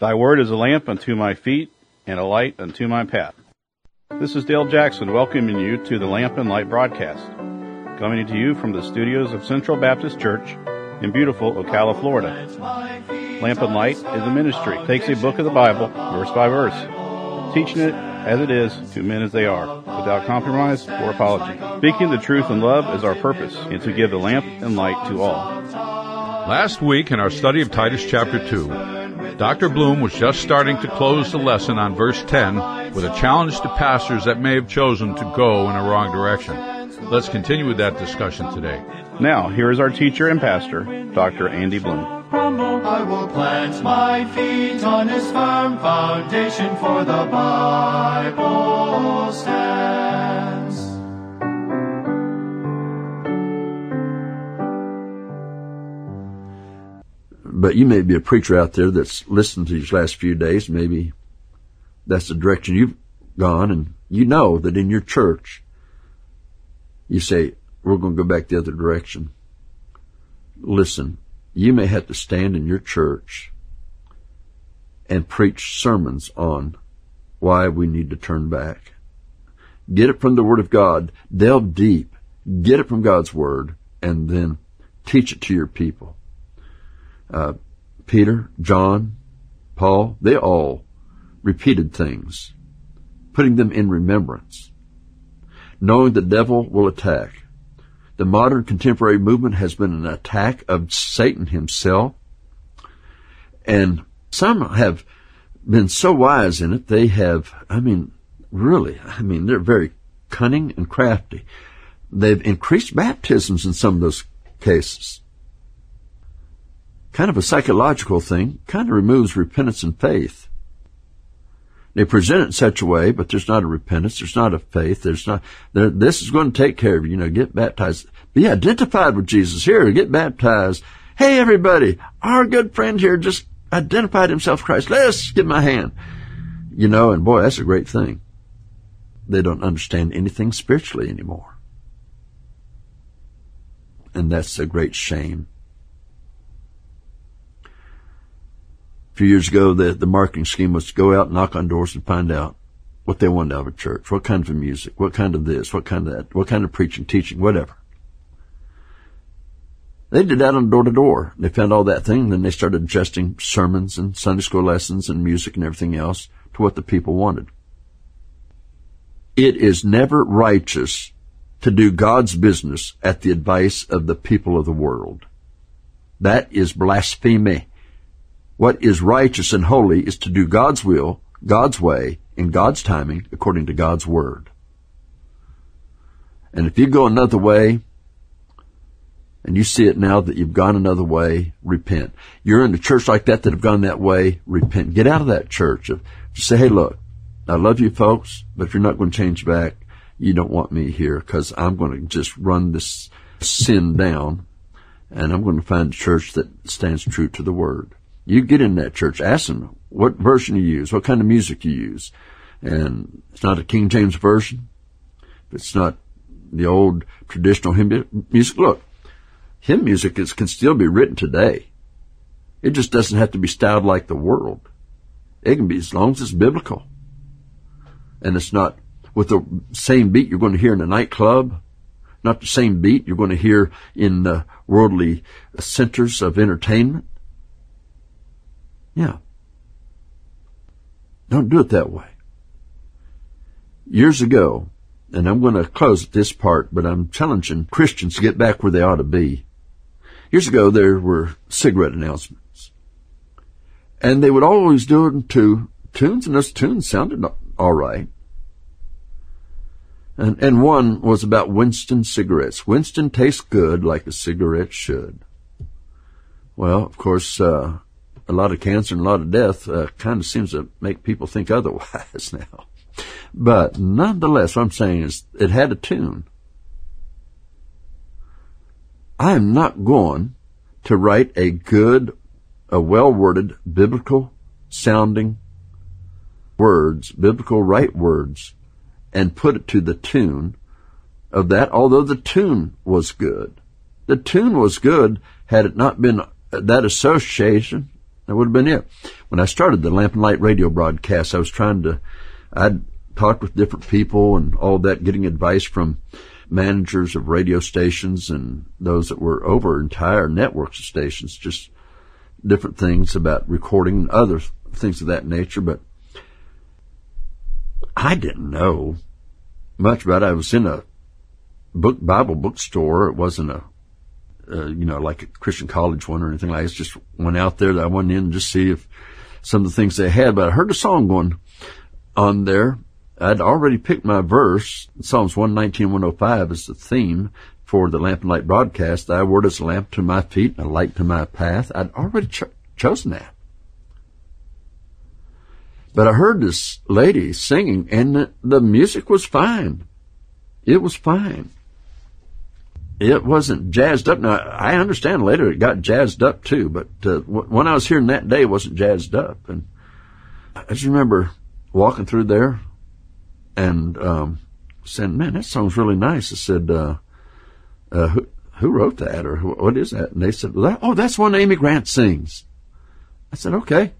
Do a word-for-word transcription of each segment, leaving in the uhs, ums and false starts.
Thy word is a lamp unto my feet and a light unto my path. This is Dale Jackson welcoming you to the Lamp and Light broadcast, coming to you from the studios of Central Baptist Church in beautiful Ocala, Florida. Lamp and Light is a ministry. It takes a book of the Bible, verse by verse, teaching it as it is to men as they are, without compromise or apology. Speaking the truth in love is our purpose, and to give the lamp and light to all. Last week in our study of Titus chapter two, Doctor Bloom was just starting to close the lesson on verse ten with a challenge to pastors that may have chosen to go in a wrong direction. Let's continue with that discussion today. Now, here is our teacher and pastor, Doctor Andy Bloom. I will plant my feet on his firm foundation, for the Bible stands. But you may be a preacher out there that's listened to these last few days. Maybe that's the direction you've gone, and you know that in your church, you say, we're going to go back the other direction. Listen, you may have to stand in your church and preach sermons on why we need to turn back. Get it from the Word of God. Delve deep. Get it from God's Word, and then teach it to your people. Uh, Peter, John, Paul, they all repeated things, putting them in remembrance, knowing the devil will attack. The modern contemporary movement has been an attack of Satan himself, and some have been so wise in it, they have, I mean, really, I mean, they're very cunning and crafty. They've increased baptisms in some of those cases. Kind of a psychological thing, kind of removes repentance and faith. They present it in such a way, but there's not a repentance, there's not a faith, there's not, there, this is going to take care of you, you know, get baptized. Be identified with Jesus. Here, get baptized. Hey, everybody, our good friend here just identified himself with Christ. Let's give him a hand. You know, and boy, that's a great thing. They don't understand anything spiritually anymore. And that's a great shame. A few years ago, the, the marketing scheme was to go out and knock on doors and find out what they wanted out of a church, what kind of music, what kind of this, what kind of that, what kind of preaching, teaching, whatever. They did that on door to door. They found all that thing, and then they started adjusting sermons and Sunday school lessons and music and everything else to what the people wanted. It is never righteous to do God's business at the advice of the people of the world. That is blasphemy. What is righteous and holy is to do God's will, God's way, in God's timing, according to God's word. And if you go another way, and you see it now that you've gone another way, repent. You're in a church like that that have gone that way, repent. Get out of that church. Just say, hey, look, I love you folks, but if you're not going to change back, you don't want me here, because I'm going to just run this sin down, and I'm going to find a church that stands true to the word. You get in that church, ask them what version you use, what kind of music you use. And it's not a King James version. It's not the old traditional hymn music. Look, hymn music is, can still be written today. It just doesn't have to be styled like the world. It can be as long as it's biblical. And it's not with the same beat you're going to hear in a nightclub, not the same beat you're going to hear in uh, worldly centers of entertainment. Yeah. Don't do it that way. Years ago, and I'm going to close at this part, but I'm challenging Christians to get back where they ought to be. Years ago, there were cigarette announcements. And they would always do it to tunes, and those tunes sounded all right. And, and one was about Winston cigarettes. Winston tastes good like a cigarette should. Well, of course, uh, a lot of cancer and a lot of death uh, kind of seems to make people think otherwise now. But nonetheless, what I'm saying is it had a tune. I am not going to write a good, a well-worded, biblical-sounding words, biblical right words, and put it to the tune of that, although the tune was good. The tune was good had it not been that association. That would have been it. when I started the Lamp and Light radio broadcast, I was trying to, I'd talked with different people and all that, getting advice from managers of radio stations and those that were over entire networks of stations, just different things about recording and other things of that nature. But I didn't know much about it. I was in a book, Bible bookstore. It wasn't a, uh, you know, like a Christian college one or anything like that. It's just went out there that I went in just see if some of the things they had. But I heard a song going on there. I'd already picked my verse. Psalms one nineteen, one oh five is the theme for the Lamp and Light broadcast. Thy word is a lamp to my feet, a light to my path. I'd already cho- chosen that. But I heard this lady singing, and the, the music was fine. It was fine. It wasn't jazzed up. Now, I understand later it got jazzed up too, but uh, w- when I was hearing that day, it wasn't jazzed up. And I just remember walking through there and um saying, man, that song's really nice. I said, uh, uh who, who wrote that, or who, what is that? And they said, well, that, oh, that's one Amy Grant sings. I said, okay.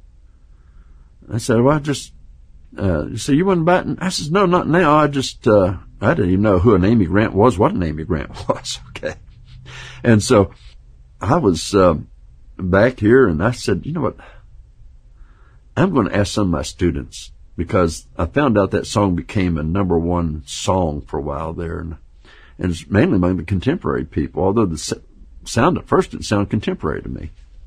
I said, well, I just, uh, so you wasn't biting? I said, no, not now. I just, uh, I didn't even know who an Amy Grant was, what an Amy Grant was. Okay. And so I was, um, back here and I said, you know what? I'm going to ask some of my students, because I found out that song became a number one song for a while there. And, and it's mainly among the contemporary people, although the sound at first didn't sound contemporary to me.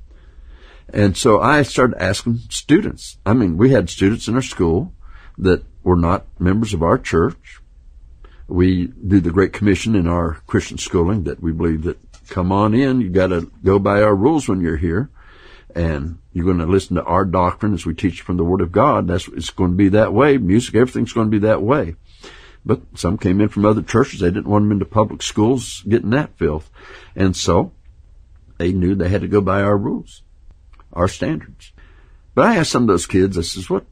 And so I started asking students. I mean, we had students in our school that were not members of our church. We do the Great Commission in our Christian schooling, that we believe that, come on in, you got to go by our rules when you're here. And you're going to listen to our doctrine as we teach from the Word of God. That's, it's going to be that way. Music, everything's going to be that way. But some came in from other churches. They didn't want them into public schools getting that filth. And so they knew they had to go by our rules, our standards. But I asked some of those kids, I says, what,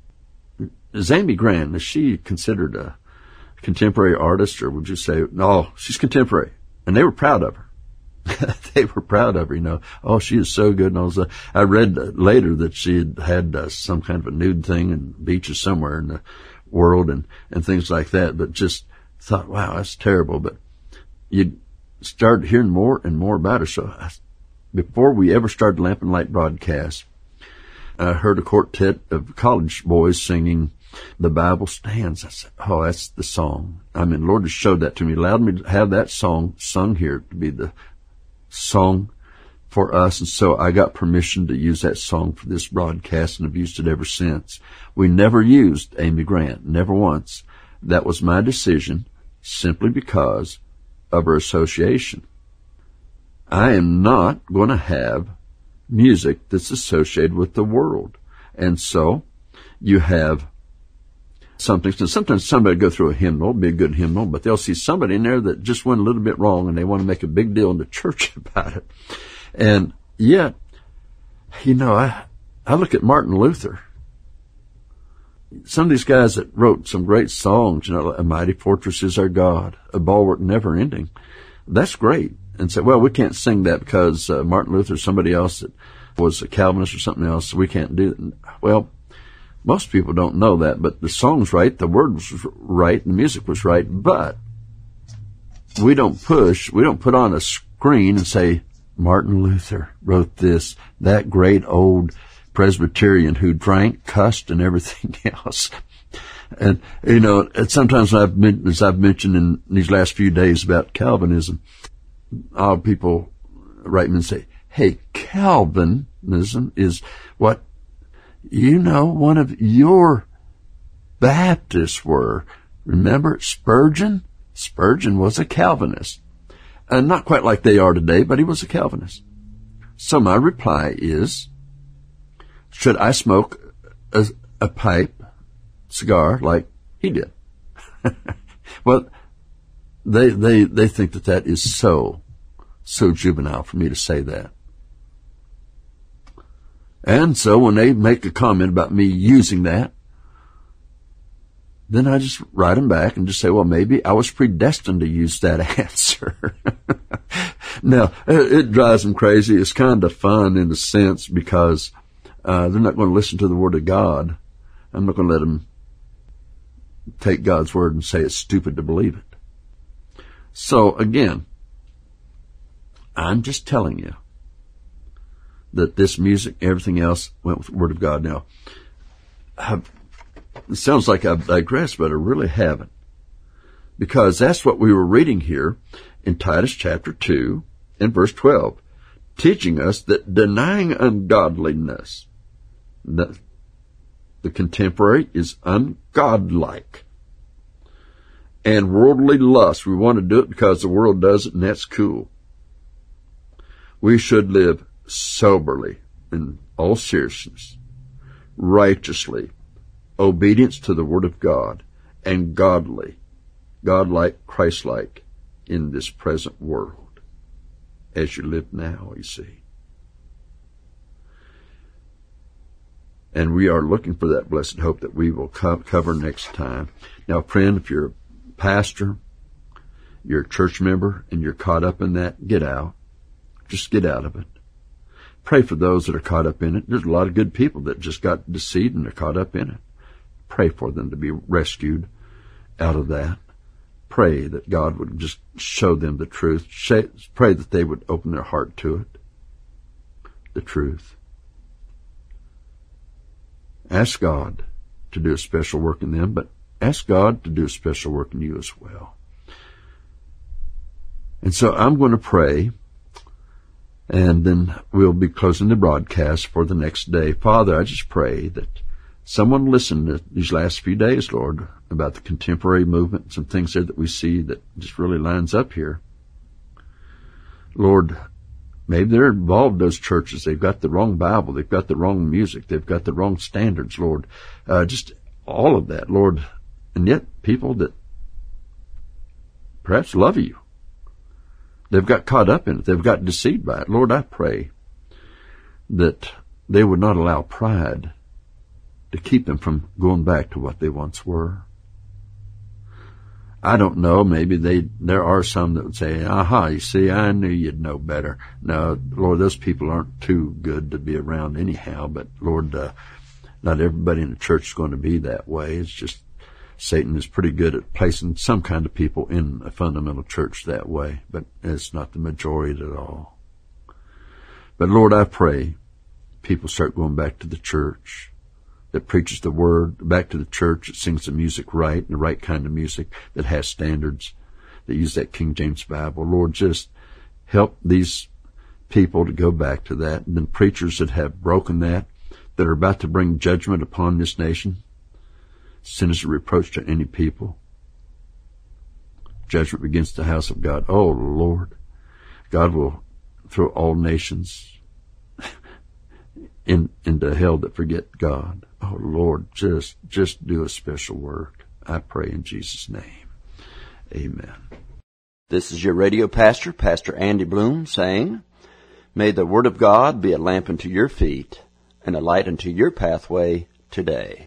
is Amy Grant, is she considered a contemporary artist, or would you say, no, she's contemporary? And they were proud of her. They were proud of her, you know. Oh, she is so good. And I was, uh, I read uh, later that she had had uh, some kind of a nude thing in beaches somewhere in the world and, and things like that. But just thought, wow, that's terrible. But you started hearing more and more about her. So I, before we ever started Lamp and Light broadcast, I heard a quartet of college boys singing The Bible Stands. I said, oh, that's the song. I mean, the Lord just showed that to me, allowed me to have that song sung here to be the song for us. And so I got permission to use that song for this broadcast, and have used it ever since. We never used Amy Grant, never once. That was my decision, simply because of her association. I am not going to have music that's associated with the world. And so you have something. So sometimes somebody will go through a hymnal, be a good hymnal, but they'll see somebody in there that just went a little bit wrong, and they want to make a big deal in the church about it. And yet, you know, I, I look at Martin Luther. Some of these guys that wrote some great songs, you know, A Mighty Fortress Is Our God, A Bulwark Never Ending. That's great. And say, well, we can't sing that because uh, Martin Luther or somebody else that was a Calvinist or something else, so we can't do it. Well, most people don't know that, but the song's right, the word was right, and the music was right, but we don't push, we don't put on a screen and say, Martin Luther wrote this, that great old Presbyterian who drank, cussed, and everything else. And, you know, and sometimes I've been, as I've mentioned in these last few days about Calvinism, all people write me and say, hey, Calvinism is what, you know, one of your Baptists were. Remember Spurgeon? Spurgeon was a Calvinist. And not quite like they are today, but he was a Calvinist. So my reply is, should I smoke a, a pipe, cigar, like he did? Well, they, they, they think that that is so, so juvenile for me to say that. And so when they make a comment about me using that, then I just write them back and just say, well, maybe I was predestined to use that answer. Now, it, it drives them crazy. It's kind of fun in a sense because uh, they're not going to listen to the Word of God. I'm not going to let them take God's Word and say it's stupid to believe it. So again, I'm just telling you that this music, everything else went with the Word of God. Now, I've, it sounds like I've digressed, but I really haven't. Because that's what we were reading here in Titus chapter two and verse twelve, teaching us that denying ungodliness, the, the contemporary is ungodlike, and worldly lust. We want to do it because the world does it, and that's cool. We should live soberly, in all seriousness, righteously, obedience to the Word of God, and godly, God-like, Christ-like in this present world, as you live now, you see. And we are looking for that blessed hope that we will co- cover next time. Now, friend, if you're a pastor, you're a church member, and you're caught up in that, get out. Just get out of it. Pray for those that are caught up in it. There's a lot of good people that just got deceived and are caught up in it. Pray for them to be rescued out of that. Pray that God would just show them the truth. Pray that they would open their heart to it, the truth. Ask God to do a special work in them, but ask God to do a special work in you as well. And so I'm going to pray, and then we'll be closing the broadcast for the next day. Father, I just pray that someone listened to these last few days, Lord, about the contemporary movement, some things there that we see that just really lines up here. Lord, maybe they're involved in those churches. They've got the wrong Bible. They've got the wrong music. They've got the wrong standards, Lord. Uh, just all of that, Lord. And yet people that perhaps love you, they've got caught up in it. They've got deceived by it. Lord, I pray that they would not allow pride to keep them from going back to what they once were. I don't know, maybe they, there are some that would say, aha, you see, I knew you'd know better. No, Lord, those people aren't too good to be around anyhow, but Lord, uh, not everybody in the church is going to be that way. It's just Satan is pretty good at placing some kind of people in a fundamental church that way, but it's not the majority at all. But Lord, I pray people start going back to the church that preaches the Word, back to the church that sings the music right, the right kind of music, that has standards, that use that King James Bible. Lord, just help these people to go back to that. And then preachers that have broken that, that are about to bring judgment upon this nation, sin is a reproach to any people. Judgment against the house of God. Oh, Lord, God will throw all nations in into hell that forget God. Oh, Lord, just just do a special work. I pray in Jesus' name. Amen. This is your radio pastor, Pastor Andy Bloom, saying, may the Word of God be a lamp unto your feet and a light unto your pathway today.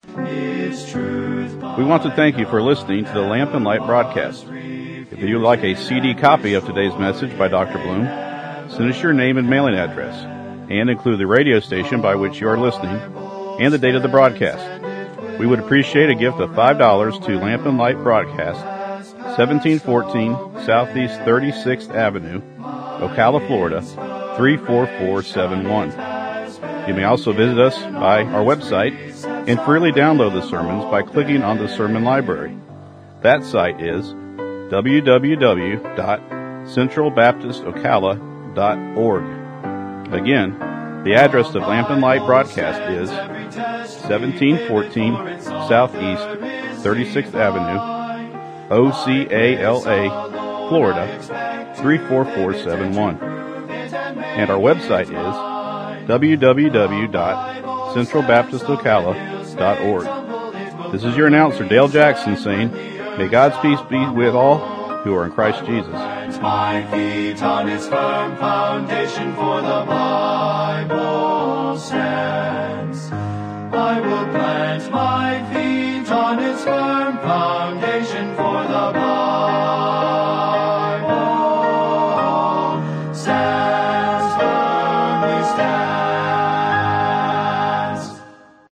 We want to thank you for listening to the Lamp and Light broadcast. If you would like a C D copy of today's message by Doctor Bloom, send us your name and mailing address, and include the radio station by which you are listening and the date of the broadcast. We would appreciate a gift of five dollars to Lamp and Light Broadcast, seventeen fourteen Southeast thirty-sixth Avenue, Ocala, Florida, three four four seven one. You may also visit us by our website and freely download the sermons by clicking on the Sermon Library. That site is w w w dot central baptist ocala dot org. Again, the address of Lamp and Light Broadcast is seventeen fourteen Southeast thirty-sixth Avenue, O C A L A, Florida, three four four seven one. And our website is w w w dot central baptist ocala dot org. This is your announcer, Dale Jackson, saying, may God's peace be with all who are in Christ Jesus. My feet on his firm foundation, for the Bible stands. I will plant my feet on his firm foundation, for the Bible